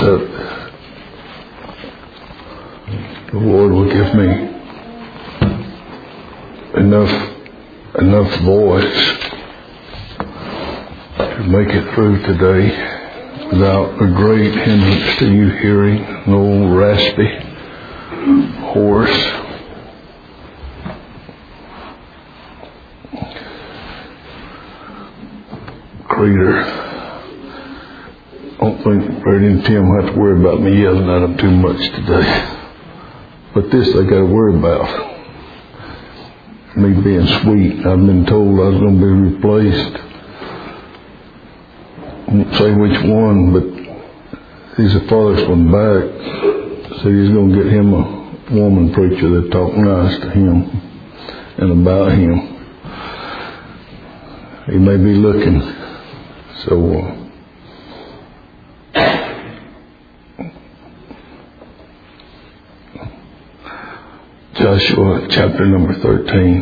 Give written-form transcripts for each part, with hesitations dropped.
that the Lord will give me enough voice to make it through today without a great hindrance to you hearing, no raspy, hoarse, creator. I don't think Brady and Tim have to worry about me yelling at them too much today. But this they got to worry about. Me being sweet. I've been told I was going to be replaced. I won't say which one, but he's the farthest one back. So he's going to get him a woman preacher that talk nice to him and about him. He may be looking. So Joshua chapter number 13.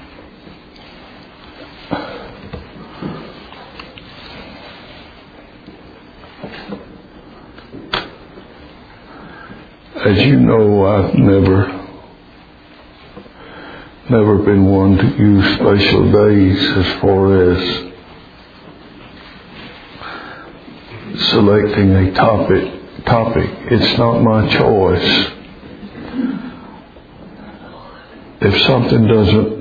As you know, I've never been one to use special days as far as selecting a topic. It's not my choice. If something doesn't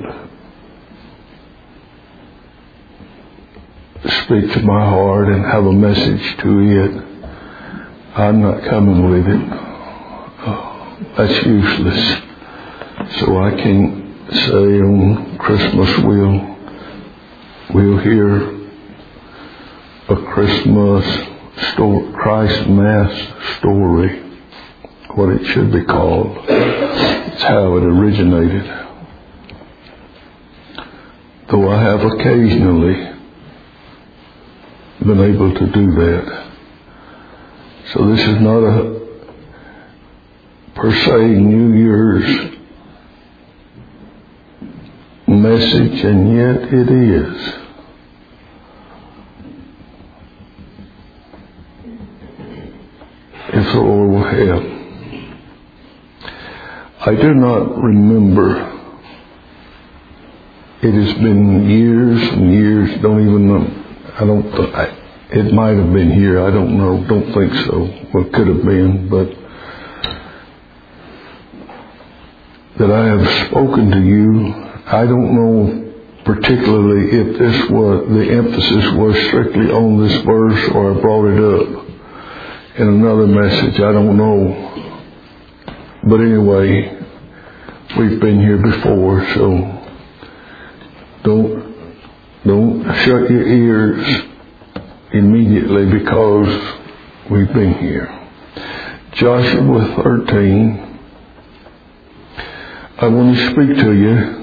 speak to my heart and have a message to it, I'm not coming with it. That's useless. So I can't say on Christmas we'll hear a Christmas Christ Mass story, what it should be called. It's how it originated. Though I have occasionally been able to do that. So this is not a per se New Year's message, and yet it is. If the Lord will help. I do not remember. It has been years and years. Don't even know. It might have been here. I don't know. Don't think so. Well, it could have been, but that I have spoken to you. I don't know particularly if the emphasis was strictly on this verse or I brought it up in another message. I don't know. But anyway, we've been here before, so don't shut your ears immediately because we've been here. Joshua 13. I want to speak to you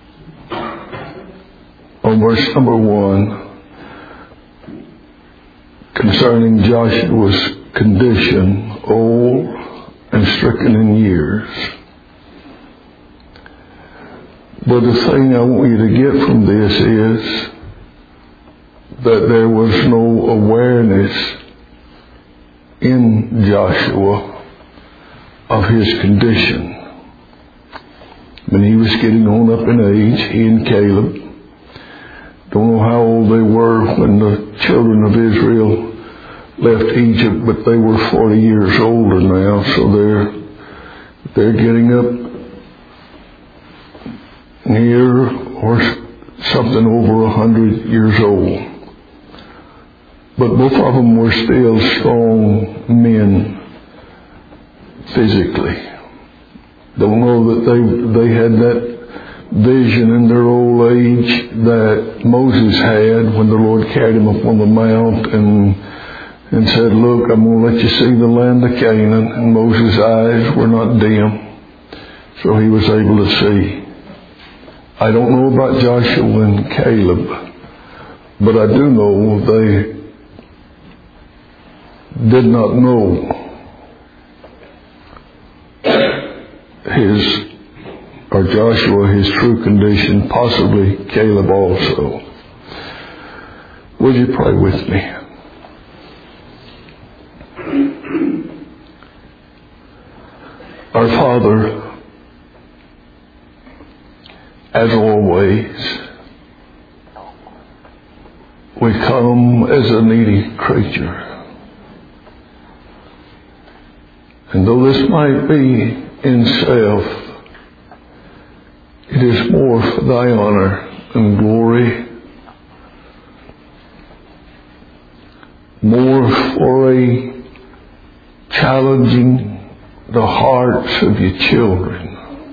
on verse number 1 concerning Joshua's condition, old and stricken in years. But the thing I want you to get from this is that there was no awareness in Joshua of his condition. When he was getting on up in age, he and Caleb, don't know how old they were when the children of Israel left Egypt, but they were 40 years older now, so they're getting up near or something over 100 years old. But both of them were still strong men physically. Don't know that they had that vision in their old age that Moses had when the Lord carried him up on the mount and said, look, I'm going to let you see the land of Canaan. And Moses' eyes were not dim, so he was able to see. I don't know about Joshua and Caleb, but I do know they did not know Joshua his true condition, possibly Caleb also. Would you pray with me? Our Father, as always, we come as a needy creature. And though this might be in self, it is more for thy honor and glory, more for a challenging the hearts of your children,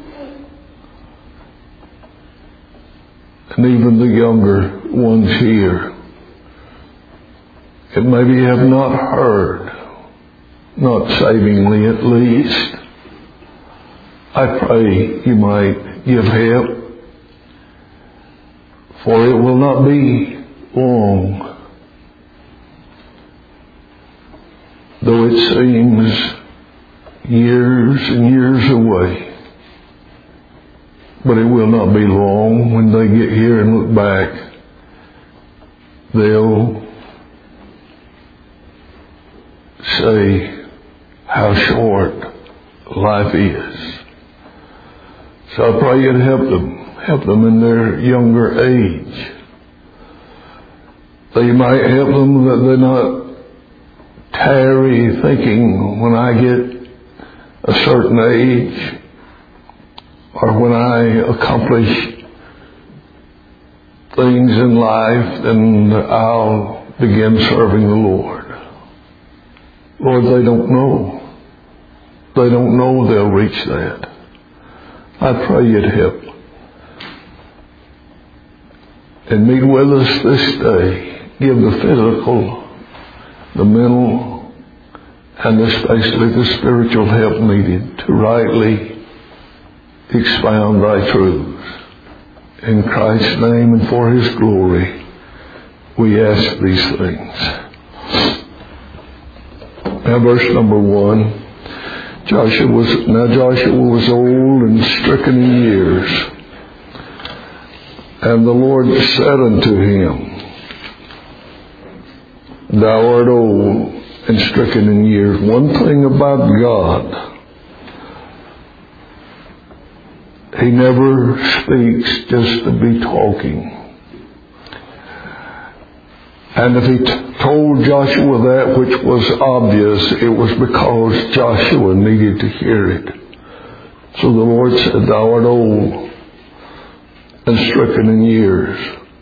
and even the younger ones here that maybe have not heard, not savingly at least. I pray you might give help, for it will not be long, though it seems years and years away. But it will not be long. When they get here and look back, they'll say how short life is. So I pray you'd help them in their younger age. That you might help them that they not tarry thinking, when I get a certain age, or when I accomplish things in life, then I'll begin serving the Lord. Lord, they don't know. They don't know they'll reach that. I pray you'd help. And meet with us this day. Give the physical, the mental, and especially the spiritual help needed to rightly expound thy truths. In Christ's name and for his glory, we ask these things. Now verse number 1. Joshua was old and stricken in years. And the Lord said unto him, Thou art old and stricken in years. One thing about God, he never speaks just to be talking. And if he told Joshua that which was obvious, it was because Joshua needed to hear it. So the Lord said, Thou art old and stricken in years,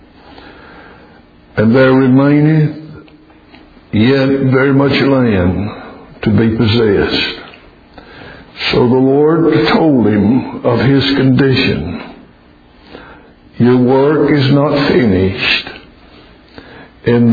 and there remaineth yet very much land to be possessed. So the Lord told him of his condition. Your work is not finished, in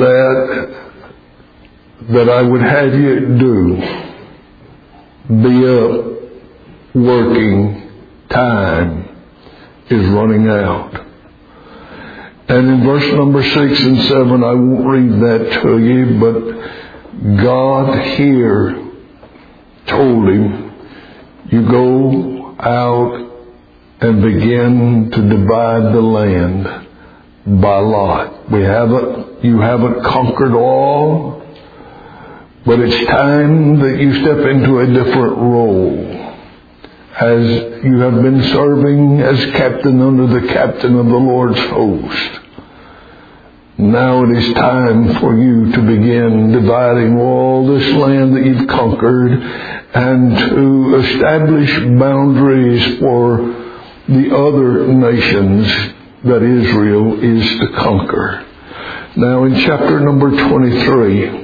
that I would have you do. Be up, working, time is running out. And in verse number 6 and 7, I won't read that to you, but God here told him, you go out and begin to divide the land by lot. You haven't conquered all, but it's time that you step into a different role. As you have been serving as captain under the captain of the Lord's host, now it is time for you to begin dividing all this land that you've conquered and to establish boundaries for the other nations that Israel is to conquer. Now in chapter number 23,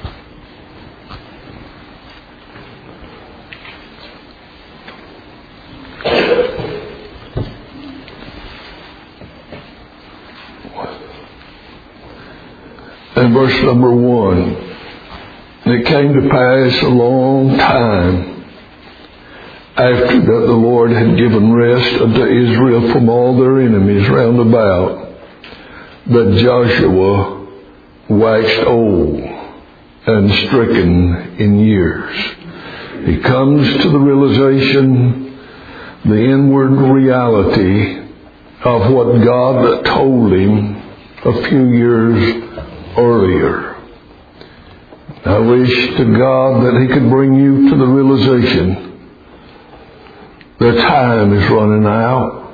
in verse number 1, it came to pass a long time after that the Lord had given rest unto Israel from all their enemies round about, that Joshua waxed old and stricken in years. He comes to the realization, the inward reality of what God told him a few years earlier. I wish to God that he could bring you to the realization Their time is running out.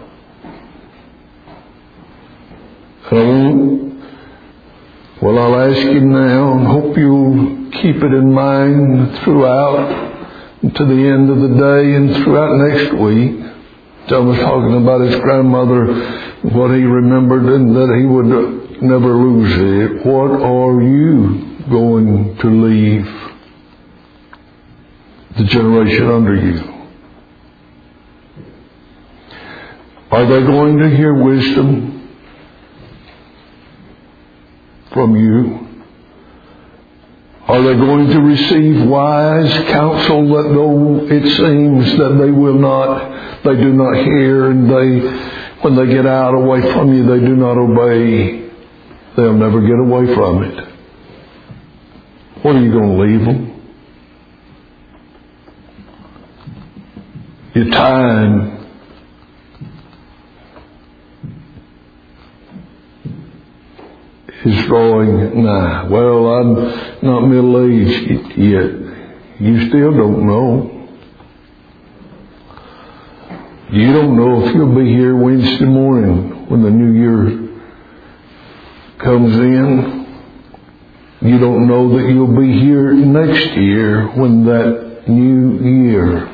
And I'll ask you now, and hope you'll keep it in mind throughout to the end of the day and throughout next week. John was talking about his grandmother, what he remembered, and that he would never lose it. What are you going to leave the generation under you? Are they going to hear wisdom from you? Are they going to receive wise counsel that though it seems that they do not hear, and when they get out away from you, they do not obey? They'll never get away from it. What are you going to leave them? Your time is drawing nigh. Well, I'm not middle-aged yet. You still don't know. You don't know if you'll be here Wednesday morning when the new year comes in. You don't know that you'll be here next year when that new year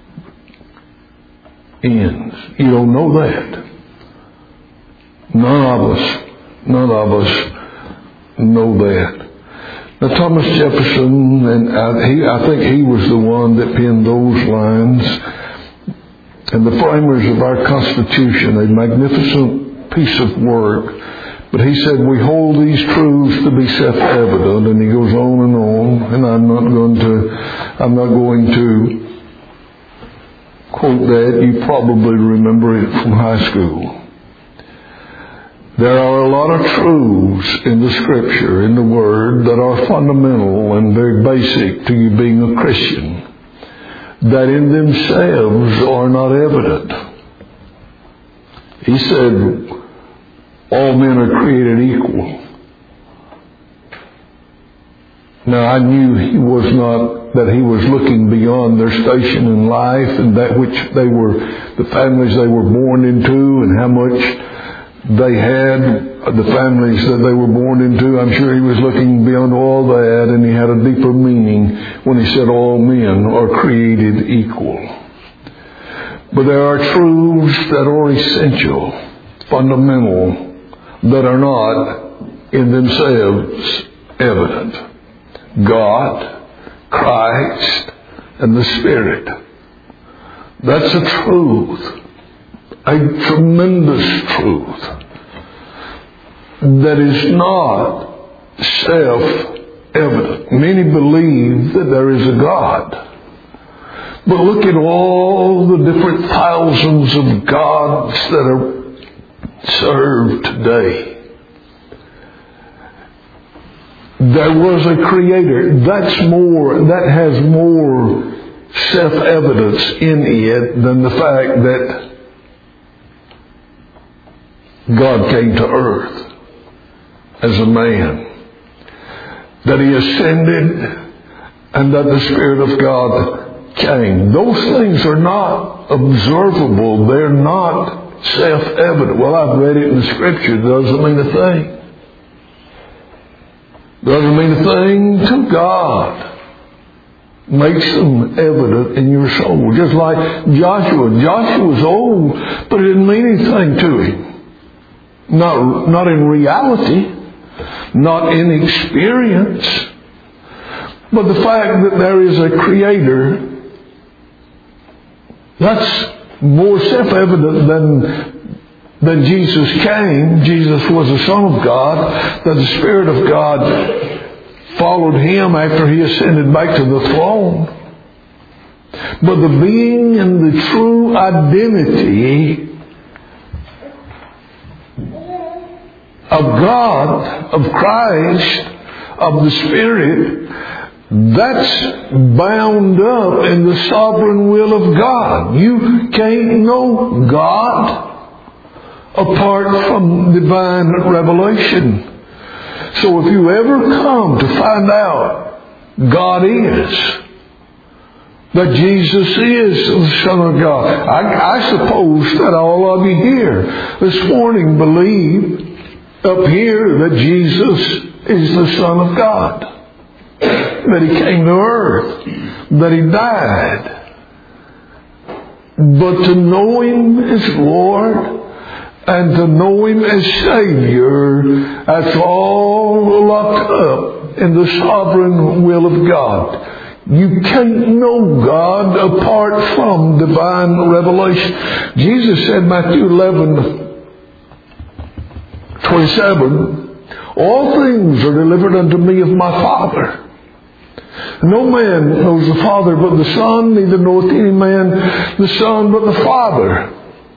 ends. You don't know that. None of us know that. Now, Thomas Jefferson, and I think he was the one that penned those lines, and the framers of our Constitution, a magnificent piece of work. But he said, we hold these truths to be self-evident, and he goes on, and I'm not going to quote that. You probably remember it from high school. There are a lot of truths in the Scripture, in the Word, that are fundamental and very basic to you being a Christian, that in themselves are not evident. He said, all men are created equal. Now, I knew he was looking beyond their station in life and that which the families they were born into, and how much they had, the families that they were born into. I'm sure he was looking beyond all that, and he had a deeper meaning when he said all men are created equal. But there are truths that are essential, fundamental, that are not in themselves evident. God, Christ, and the Spirit. That's a truth. A tremendous truth that is not self-evident. Many believe that there is a God. But look at all the different thousands of gods that are served today. There was a Creator. That has more self-evidence in it than the fact that God came to earth as a man, that He ascended, and that the Spirit of God came. Those things are not observable. They're not self-evident. Well, I've read it in the Scripture. It doesn't mean a thing. Doesn't mean a thing to God. Makes them evident in your soul. Just like Joshua. Joshua was old, but it didn't mean anything to him. Not in reality, not in experience, but the fact that there is a Creator, that's more self-evident than Jesus came. Jesus was the Son of God, that the Spirit of God followed Him after He ascended back to the throne. But the being and the true identity of God, of Christ, of the Spirit, that's bound up in the sovereign will of God. You can't know God apart from divine revelation. So if you ever come to find out God is, that Jesus is the Son of God. I suppose that all of you here this morning believe up here that Jesus is the Son of God. That He came to earth. That He died. But to know Him as Lord and to know Him as Savior, that's all locked up in the sovereign will of God. You can't know God apart from divine revelation. Jesus said, Matthew 11:27, all things are delivered unto me of my Father. No man knows the Father but the Son, neither knoweth any man the Son but the Father.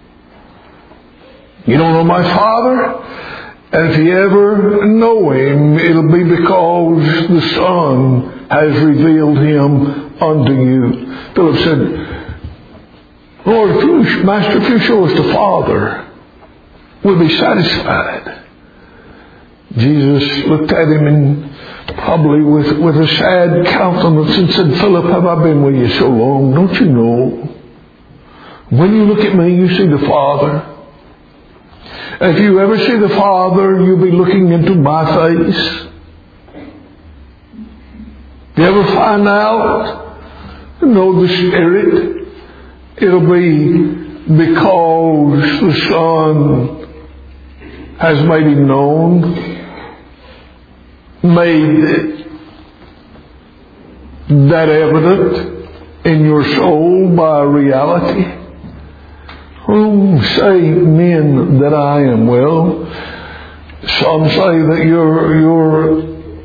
You don't know my Father? And if you ever know Him, it'll be because the Son has revealed Him unto you. Philip said, Lord, Master, if you show us the Father, we'll be satisfied. Jesus looked at him and probably with a sad countenance and said, Philip, have I been with you so long? Don't you know? When you look at me, you see the Father. If you ever see the Father, you'll be looking into my face. If you ever find out, know the Spirit, it'll be because the Son has made Him known, made that evident in your soul by reality. Whom say men that I am? Well, some say that you're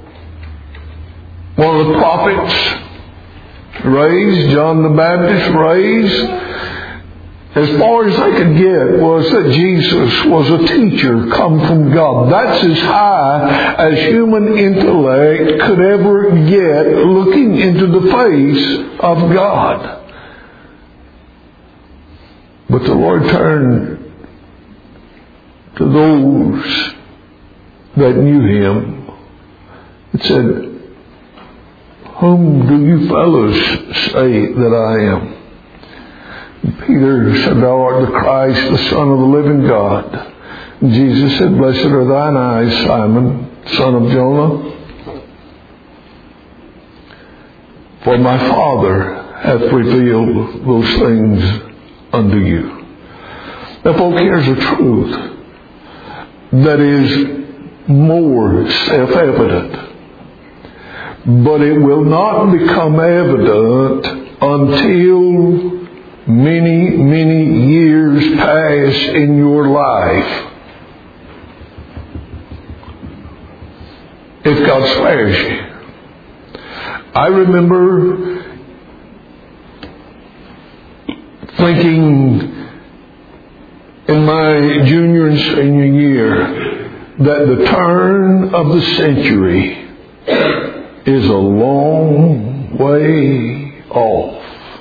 one of the prophets raised, John the Baptist raised. As far as they could get was that Jesus was a teacher come from God. That's as high as human intellect could ever get looking into the face of God. But the Lord turned to those that knew Him and said, whom do you fellows say that I am? And Peter said, thou art the Christ, the Son of the living God. And Jesus said, blessed are thine eyes, Simon, son of Jonah. For my Father hath revealed those things unto you. Now, folk, here's the truth that is more self-evident. But it will not become evident until many, many years pass in your life. If God spares you. I remember thinking in my junior and senior year that the turn of the century is a long way off.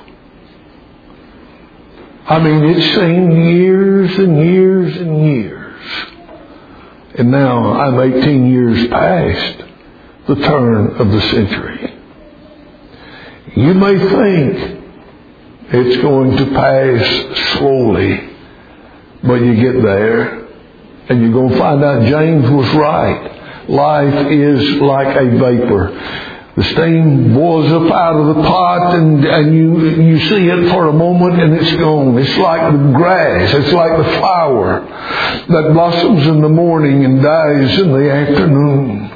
I mean, it seemed years and years and years. And now I'm 18 years past the turn of the century. You may think it's going to pass slowly, but you get there and you're going to find out James was right. Life is like a vapor. The steam boils up out of the pot and you see it for a moment and it's gone. It's like the grass. It's like the flower that blossoms in the morning and dies in the afternoon.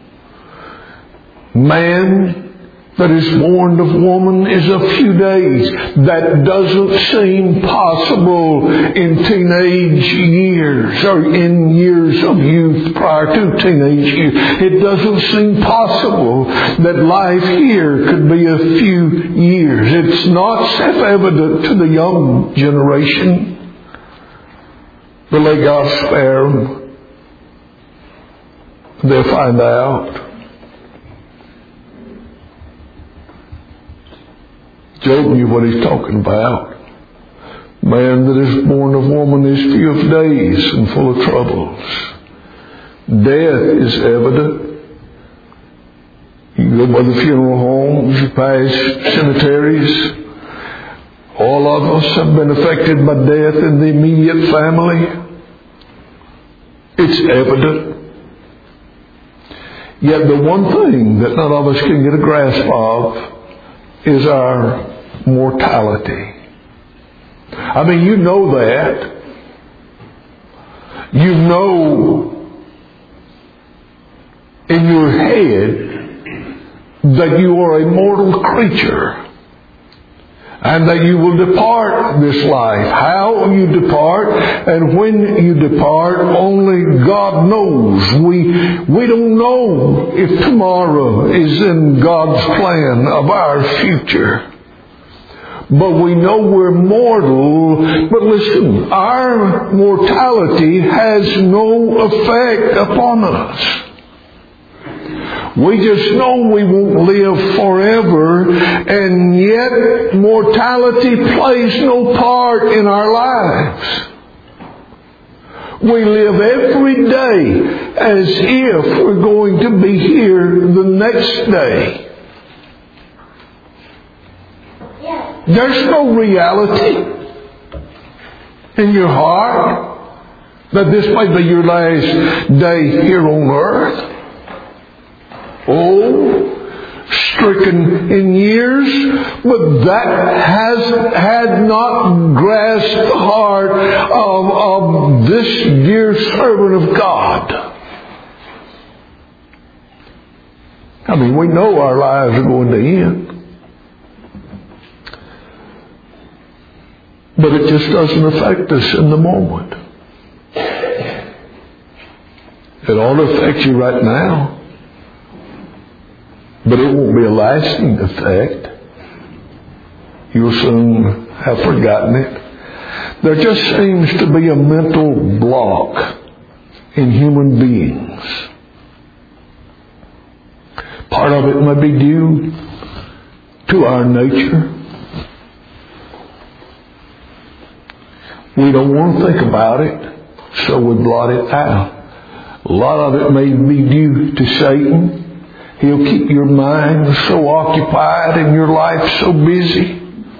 Man that is born of woman is a few days. That doesn't seem possible in teenage years or in years of youth prior to teenage years. It doesn't seem possible that life here could be a few years. It's not self-evident to the young generation. But let God spare them. They'll find out. Job knew what he's talking about. Man that is born of woman is few of days and full of troubles. Death is evident. You You go by the funeral homes, you pass cemeteries. All of us have been affected by death in the immediate family. It's evident. Yet the one thing that none of us can get a grasp of is our mortality. I mean, you know that. You know in your head that you are a mortal creature and that you will depart this life. How you depart and when you depart, only God knows. We don't know if tomorrow is in God's plan of our future. But we know we're mortal. But listen, our mortality has no effect upon us. We just know we won't live forever, and yet mortality plays no part in our lives. We live every day as if we're going to be here the next day. There's no reality in your heart that this may be your last day here on earth. Oh, stricken in years, but that had not grasped the heart of this dear servant of God. I mean, we know our lives are going to end. But it just doesn't affect us in the moment. It ought to affect you right now. But it won't be a lasting effect. You'll soon have forgotten it. There just seems to be a mental block in human beings. Part of it may be due to our nature. We don't want to think about it, so we blot it out. A lot of it may be due to Satan. He'll keep your mind so occupied and your life so busy.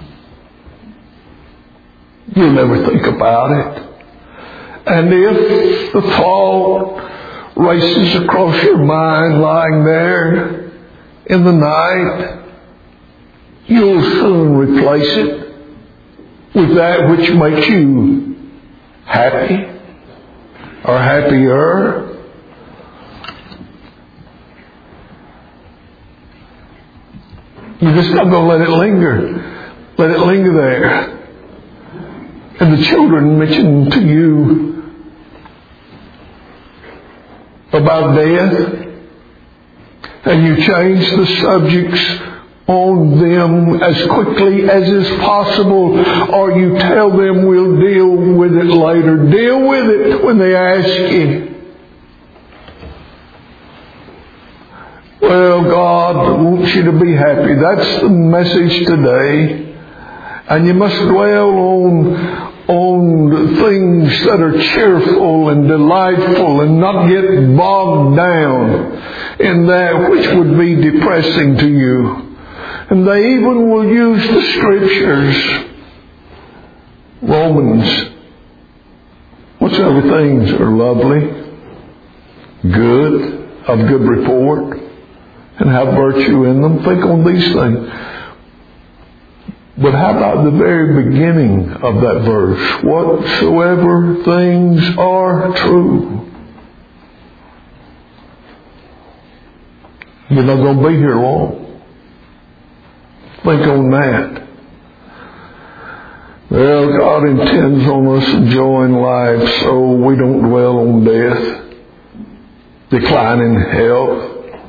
You'll never think about it. And if the thought races across your mind lying there in the night, you'll soon replace it with that which makes you happy or happier. You're just not going to let it linger. Let it linger there. And the children mentioned to you about death, and you change the subjects on them as quickly as is possible, or you tell them we'll deal with it later. Deal with it when they ask you. Well, God wants you to be happy. That's the message today. And you must dwell on things that are cheerful and delightful and not get bogged down in that which would be depressing to you. And they even will use the Scriptures. Romans. Whatsoever things are lovely, good, of good report, and have virtue in them, think on these things. But how about the very beginning of that verse? Whatsoever things are true. You're not going to be here long. Think on that. Well, God intends on us enjoying life so we don't dwell on death, decline in health,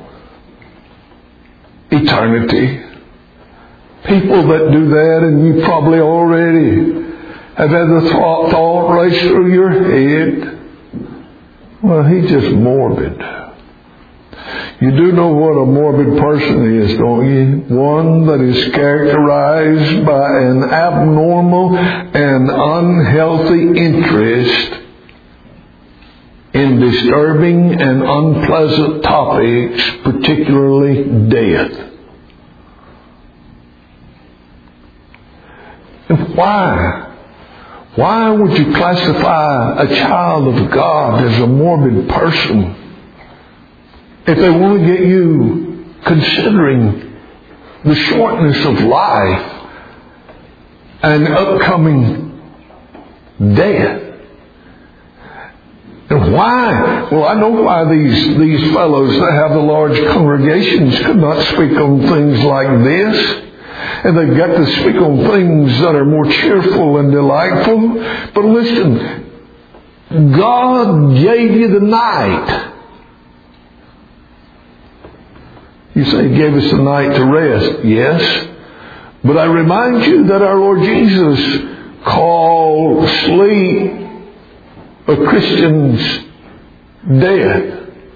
eternity. People that do that, and you probably already have had the thought race through your head. Well, he's just morbid. You do know what a morbid person is, don't you? One that is characterized by an abnormal and unhealthy interest in disturbing and unpleasant topics, particularly death. And why? Why would you classify a child of God as a morbid person if they want to get you considering the shortness of life and upcoming death? And why? Well, I know why these fellows that have the large congregations could not speak on things like this. And they've got to speak on things that are more cheerful and delightful. But listen, God gave you the night. You say He gave us the night to rest. Yes. But I remind you that our Lord Jesus called sleep a Christian's death.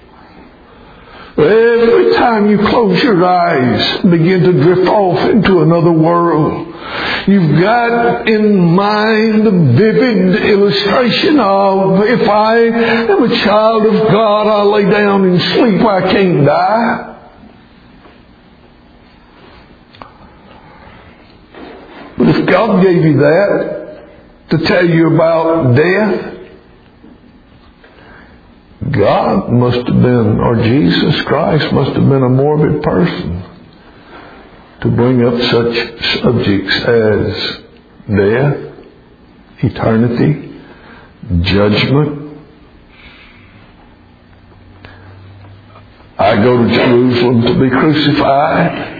Every time you close your eyes and begin to drift off into another world, you've got in mind the vivid illustration of, if I am a child of God, I'll lay down and sleep. I can't die. But if God gave you that to tell you about death, God must have been, or Jesus Christ must have been a morbid person to bring up such subjects as death, eternity, judgment. I go to Jerusalem to be crucified.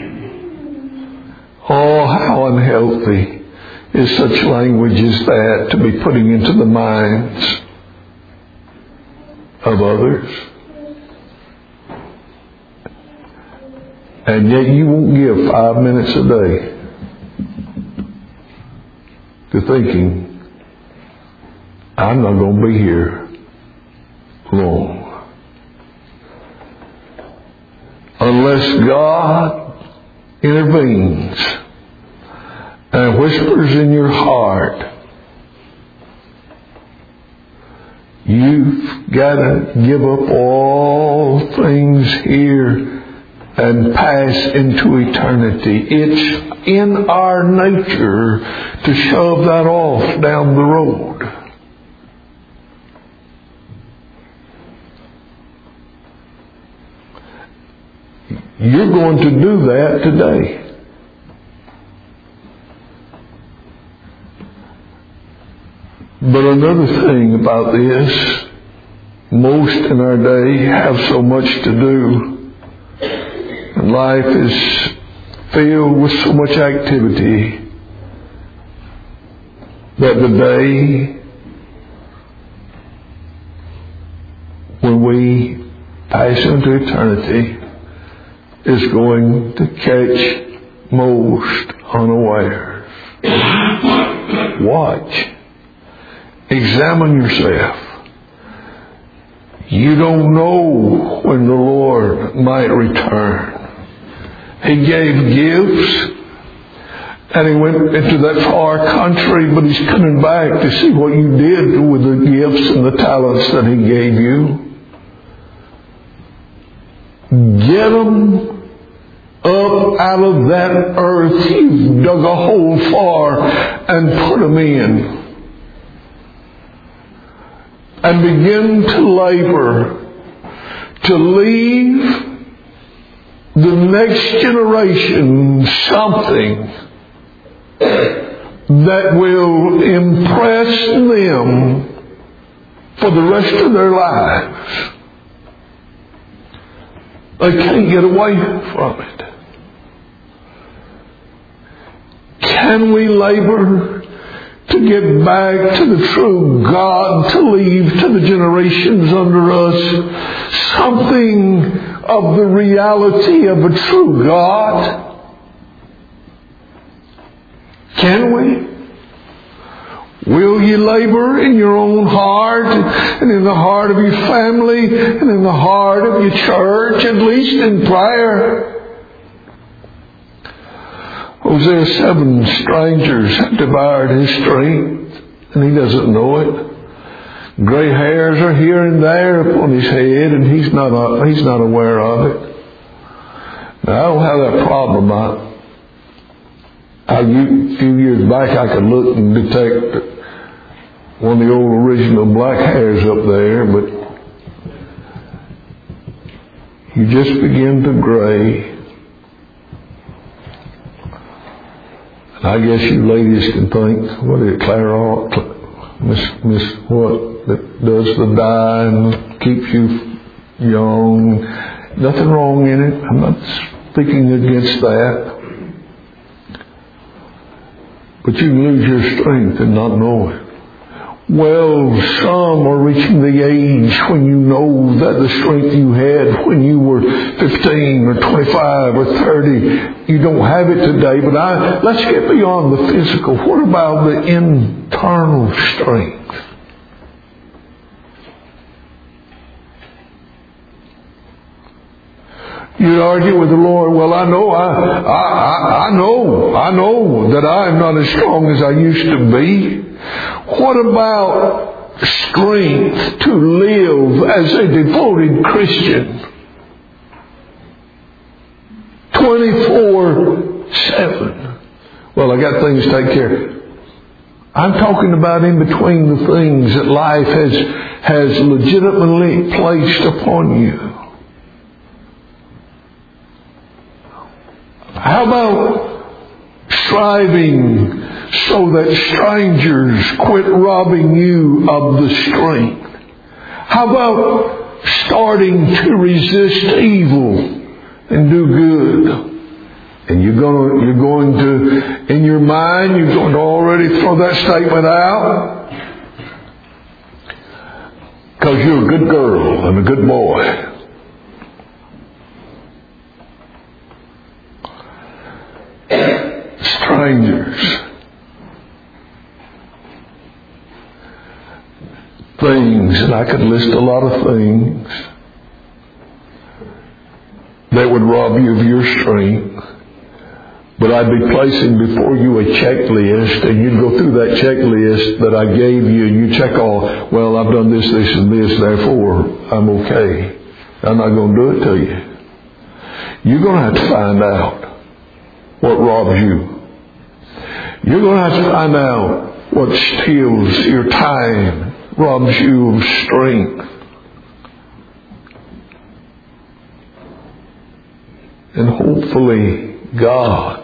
Oh, how unhealthy is such language as that to be putting into the minds of others. And yet you won't give 5 minutes a day to thinking, I'm not going to be here long. Unless God intervenes and whispers in your heart, you've got to give up all things here and pass into eternity. It's in our nature to shove that off down the road. You're going to do that today. But another thing about this, most in our day have so much to do. And life is filled with so much activity that the day when we pass into eternity is going to catch most unawares. Watch. Examine yourself. You don't know when the Lord might return. He gave gifts and He went into that far country, but He's coming back to see what you did with the gifts and the talents that He gave you. Get them up out of that earth you've dug a hole for and put them in. And begin to labor to leave the next generation something that will impress them for the rest of their lives. They can't get away from it. Can we labor to get back to the true God, to leave to the generations under us something of the reality of a true God? Can we? Will you labor in your own heart and in the heart of your family and in the heart of your church, at least in prayer? Hosea 7 strangers have devoured his strength, and he doesn't know it. Gray hairs are here and there upon his head, and he's not aware of it. Now, I don't have that problem. A few years back, I could look and detect one of the old original black hairs up there, but you just begin to gray. And I guess you ladies can think, what is it, Clairol? Miss what? That does the dye and keeps you young. Nothing wrong in it. I'm not speaking against that. But you can lose your strength and not know it. Well, some are reaching the age when you know that the strength you had when you were 15 or 25 or 30, you don't have it today. But let's get beyond the physical. What about the internal strength? You argue with the Lord, well, I know that I'm not as strong as I used to be. What about strength to live as a devoted Christian? 24/7. Well, I got things to take care of. I'm talking about in between the things that life has legitimately placed upon you. How about striving so that strangers quit robbing you of the strength? How about starting to resist evil and do good? And you're going to, in your mind, you're going to already throw that statement out because you're a good girl and a good boy. Strangers, things, and I could list a lot of things that would rob you of your strength, but I'd be placing before you a checklist, and you'd go through that checklist that I gave you, and you check all, well, I've done this, this, and this, therefore I'm okay. I'm not going to do it to you. You're going to have to find out what robs you. You're going to have to find out what steals your time, robs you of strength. And hopefully God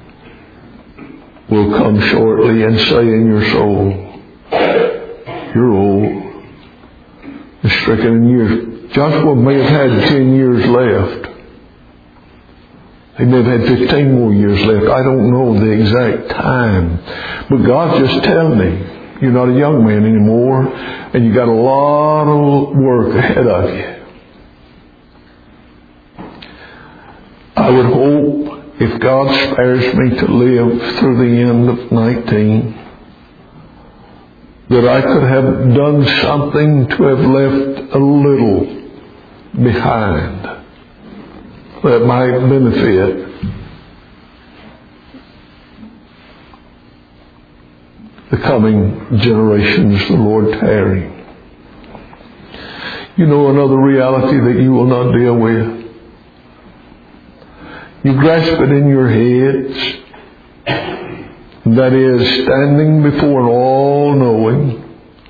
will come shortly and say in your soul, you're old and stricken in years. Joshua may have had 10 years left. He may have had 15 more years left. I don't know the exact time. But God's just telling me, you're not a young man anymore, and you got a lot of work ahead of you. I would hope, if God spares me to live through the end of 19, that I could have done something to have left a little behind that might benefit the coming generations, the Lord tarrying. You know another reality that you will not deal with? You grasp it in your heads. That is, standing before an all-knowing,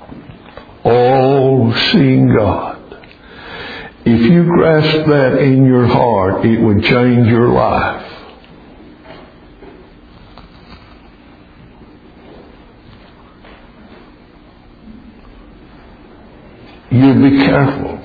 all-seeing God. If you grasp that in your heart, it would change your life. You'd be careful.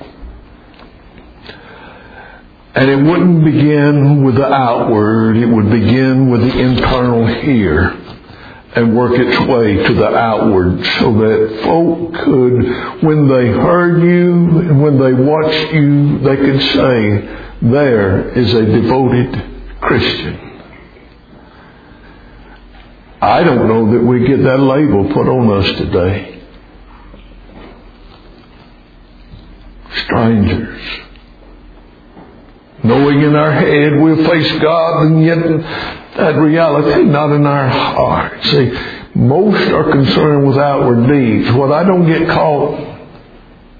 And it wouldn't begin with the outward, it would begin with the internal here and work its way to the outward, so that folk could, when they heard you and when they watched you, they could say, there is a devoted Christian. I don't know that we get that label put on us today. Strangers. Knowing in our head we'll face God, and yet that reality not in our heart. See, most are concerned with outward deeds. What I don't get caught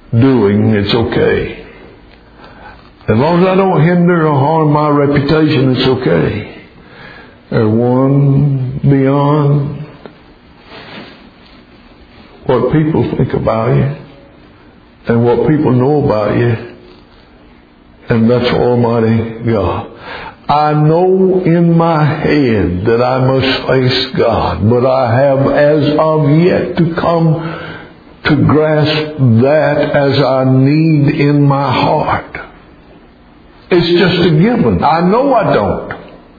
doing, it's okay. As long as I don't hinder or harm my reputation, it's okay. There's one beyond what people think about you and what people know about you, and that's Almighty God. I know in my head that I must face God, but I have as of yet to come to grasp that as I need in my heart. It's just a given. I know I don't.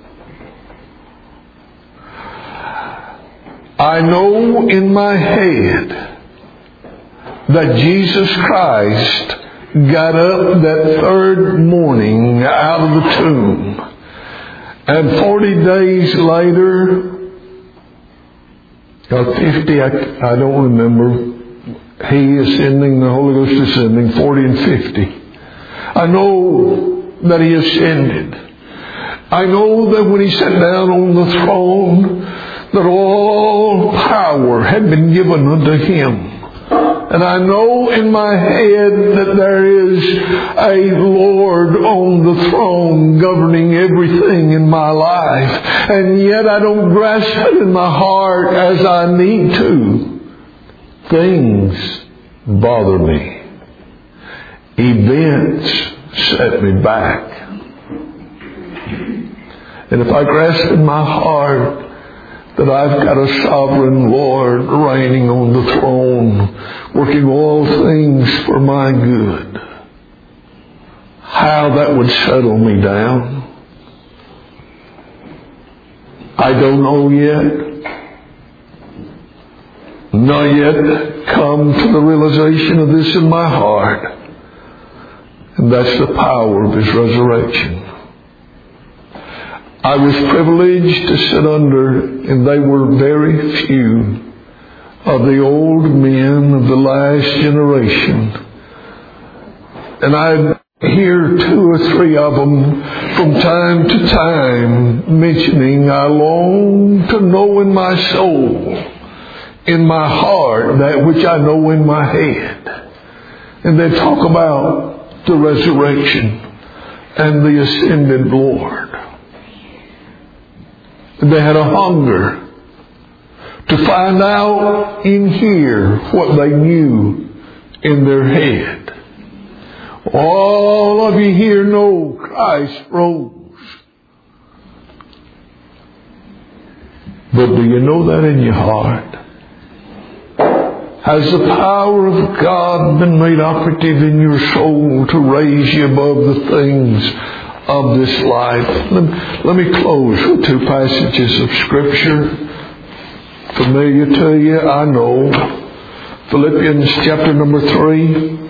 I know in my head that Jesus Christ got up that third morning out of the tomb. And 40 days later, or 50, I don't remember, He ascending, the Holy Ghost ascending, 40 and 50. I know that He ascended. I know that when He sat down on the throne, that all power had been given unto Him. And I know in my head that there is a Lord on the throne governing everything in my life. And yet I don't grasp it in my heart as I need to. Things bother me. Events set me back. And if I grasp in my heart that I've got a sovereign Lord reigning on the throne, working all things for my good, how that would settle me down, I don't know yet. Not yet come to the realization of this in my heart. And that's the power of His resurrection. I was privileged to sit under, and they were very few, of the old men of the last generation. And I hear 2 or 3 of them from time to time mentioning, I long to know in my soul, in my heart, that which I know in my head. And they talk about the resurrection and the ascended Lord. They had a hunger to find out in here what they knew in their head. All of you here know Christ rose. But do you know that in your heart? Has the power of God been made operative in your soul to raise you above the things of this life? Let me close with 2 passages of Scripture. Familiar to you, I know. Philippians chapter number 3.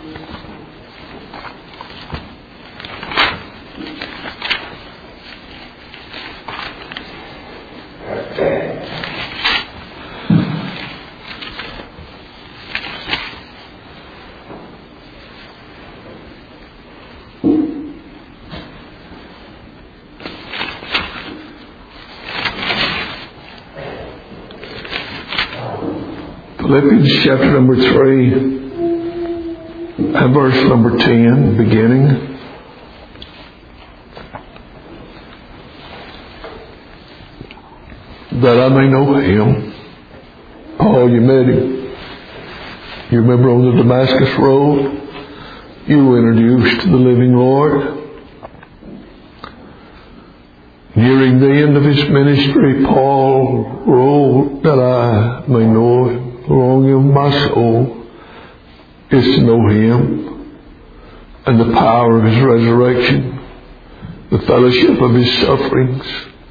Philippians chapter number 3 and verse number 10, beginning. That I may know Him. Paul, you met Him. You remember on the Damascus road, you were introduced to the living Lord. Nearing the end of his ministry, Paul wrote that I may know Him. The longing of my soul is to know Him and the power of His resurrection, the fellowship of His sufferings.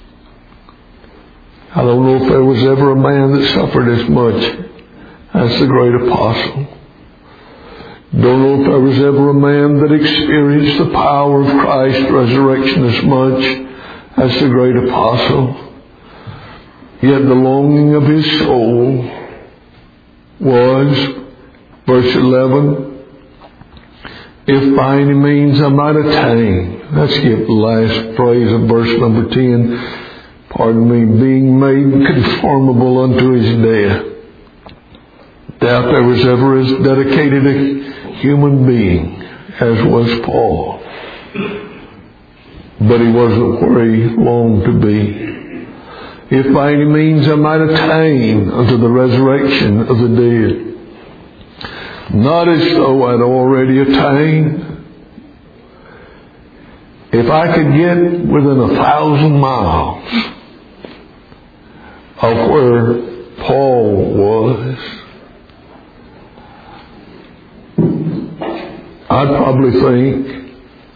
I don't know if there was ever a man that suffered as much as the great apostle. Don't know if there was ever a man that experienced the power of Christ's resurrection as much as the great apostle. Yet the longing of his soul was, verse 11, if by any means I might attain. Let's get the last phrase of verse number 10. Pardon me, being made conformable unto His death. Doubt there was ever as dedicated a human being as was Paul. But he wasn't where he longed to be. If by any means I might attain unto the resurrection of the dead. Not as though I'd already attained. If I could get within 1,000 miles of where Paul was, I'd probably think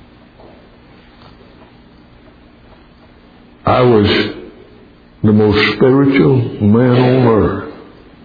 I was the most spiritual man on earth.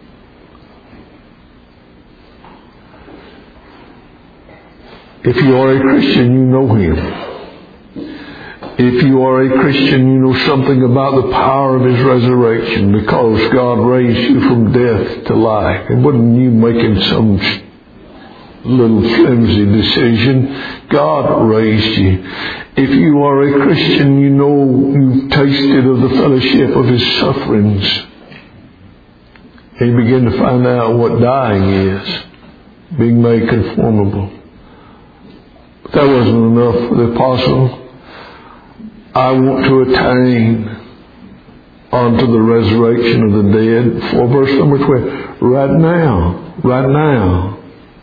If you are a Christian, you know Him. If you are a Christian, you know something about the power of His resurrection, because God raised you from death to life. It wasn't you making some little flimsy decision. God raised you. If you are a Christian, you know you've tasted of the fellowship of His sufferings. And you begin to find out what dying is, being made conformable. But that wasn't enough for the apostle. I want to attain unto the resurrection of the dead. For verse number 12. Right now,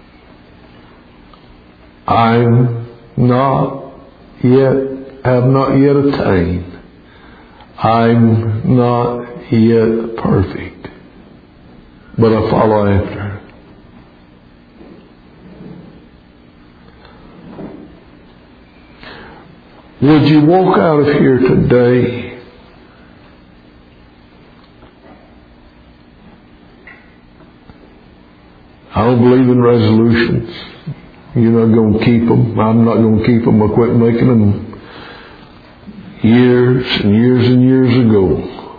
have not yet attained. I'm not yet perfect. But I follow after. Would you walk out of here today I don't believe in resolutions. You're not going to keep them. I'm not going to keep them. I quit making them years and years and years ago.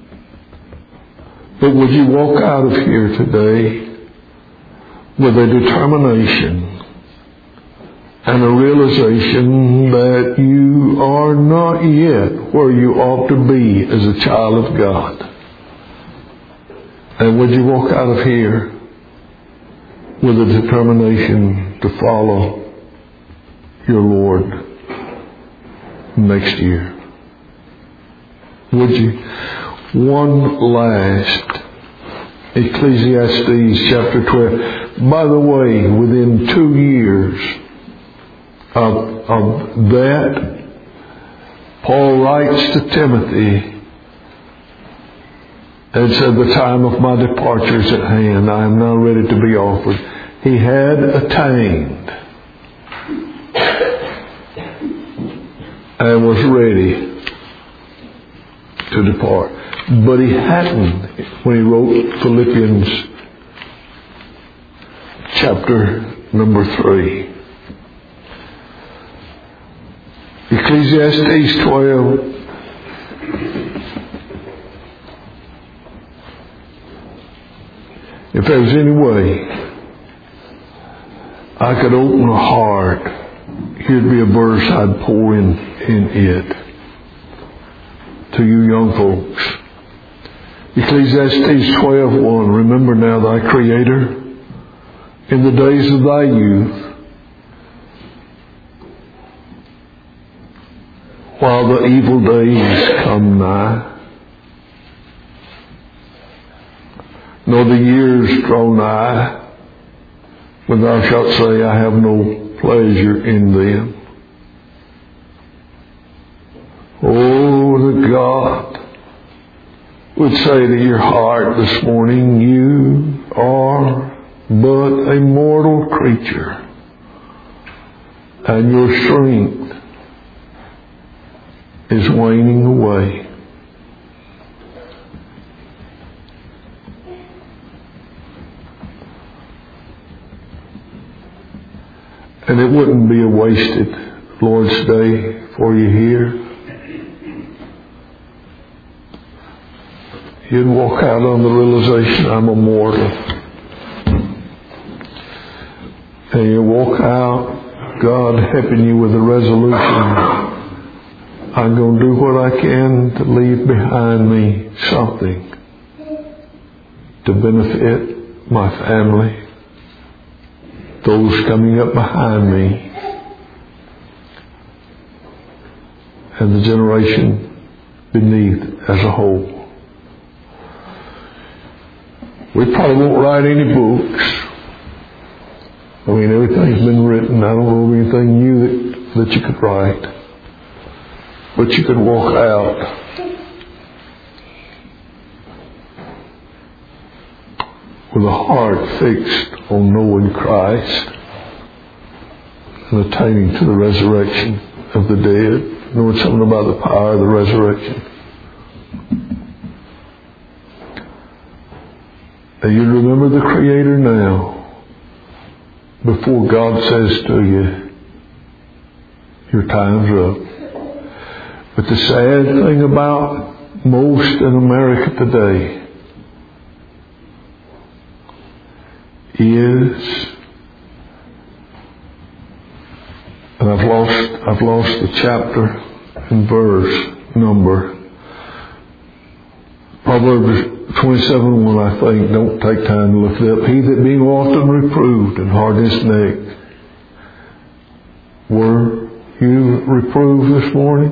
But would you walk out of here today with a determination and a realization that you are not yet where you ought to be as a child of God? And would you walk out of here with a determination to follow your Lord next year? Would you? One last, Ecclesiastes chapter 12. By the way, within 2 years of that, Paul writes to Timothy and said, the time of my departure is at hand. I am now ready to be offered. He had attained and was ready to depart. But he hadn't when he wrote Philippians chapter number 3. Ecclesiastes 12. If there was any way I could open a heart, here'd be a verse I'd pour in it to you young folks. Ecclesiastes 12:1. Remember now thy Creator in the days of thy youth, while the evil days come nigh, nor the years draw nigh, when thou shalt say, I have no pleasure in them. Oh, that God would say to your heart this morning, you are but a mortal creature, and your strength is waning away. And it wouldn't be a wasted Lord's Day for you here. You'd walk out on the realization, I'm a mortal. And you walk out, God helping you with a resolution. I'm going to do what I can to leave behind me something to benefit my family, those coming up behind me, and the generation beneath as a whole. We probably won't write any books. I mean, everything's been written. I don't know of anything new that you could write. But you could walk out with a heart fixed on knowing Christ and attaining to the resurrection of the dead, knowing something about the power of the resurrection. And you remember the Creator now before God says to you, your time's up. But the sad thing about most in America today is, and I've lost the chapter and verse number. Proverbs 27:1, I think. Don't take time to look it up. He that being often reproved and hardened his neck. Were you reproved this morning?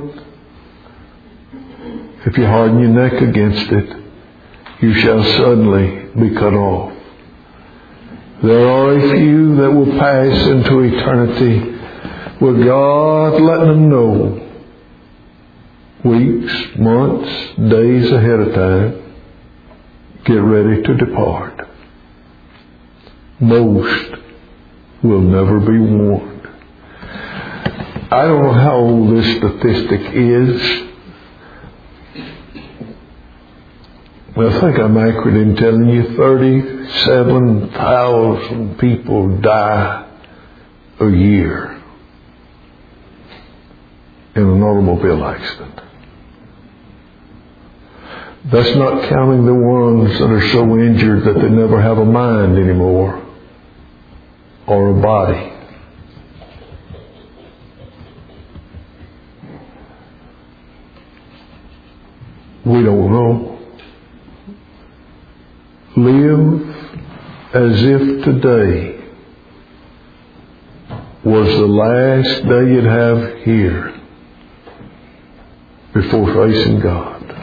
If you harden your neck against it, you shall suddenly be cut off. There are a few that will pass into eternity with God letting them know weeks, months, days ahead of time, get ready to depart. Most will never be warned. I don't know how old this statistic is. I think I'm accurate in telling you 37,000 people die a year in an automobile accident. That's not counting the ones that are so injured that they never have a mind anymore or a body. We don't know. Live as if today was the last day you'd have here before facing God.